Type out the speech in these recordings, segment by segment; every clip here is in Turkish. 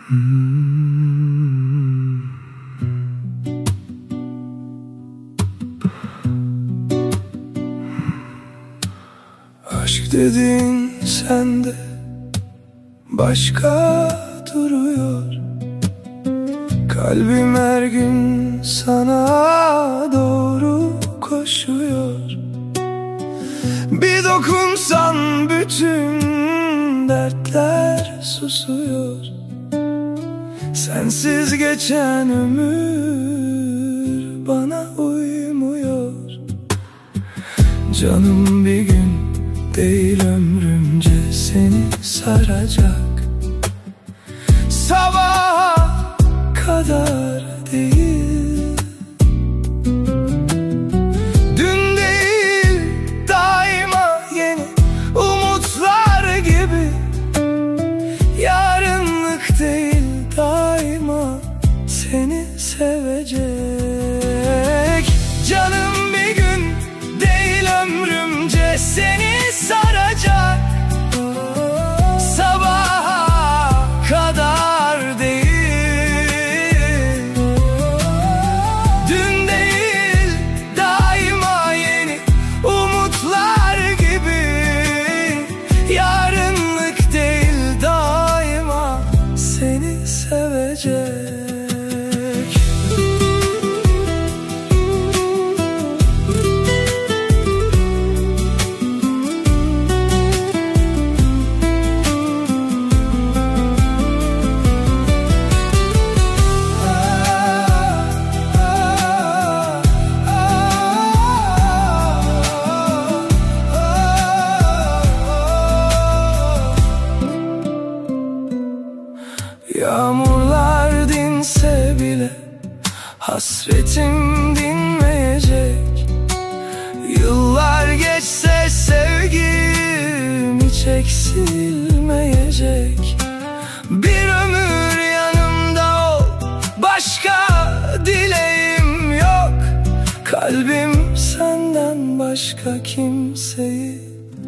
Aşk dediğin sende başka duruyor. Kalbim her gün sana doğru koşuyor. Bir dokunsan bütün dertler susuyor. Sensiz geçen ömür bana uymuyor. Canım bir gün değil ömrümce seni saracak. Sabaha kadar değil, dün değil daima yeni umutlar gibi. Yarınlık değil daima seni sevecek. Canım bir gün değil ömrümce seni saracak. Sabaha kadar değil, dün değil daima yeni umutlar gibi. Yarınlık değil daima seni sevecek. Yağmurlar dinse bile hasretim dinmeyecek. Yıllar geçse sevgim hiç eksilmeyecek. Bir ömür yanımda ol, başka dileğim yok. Kalbim senden başka kimseyi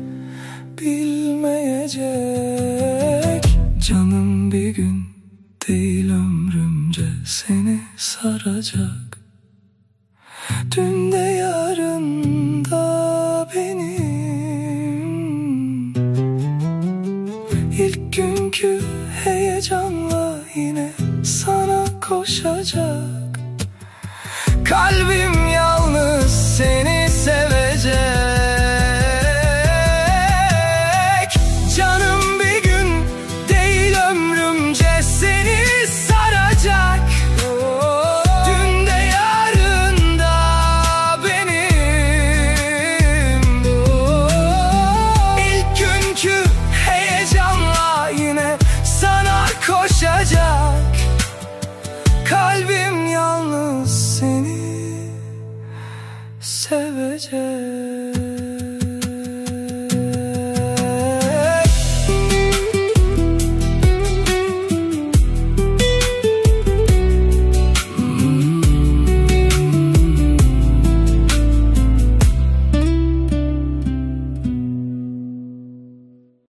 bilmeyecek. Canım bir gün değil ömrümce seni saracak. Dün de yarın da benim. İlk günkü heyecanla yine sana koşacak. Kalbim yalnız seni sevecek. Kalbim yalnız seni sevecek.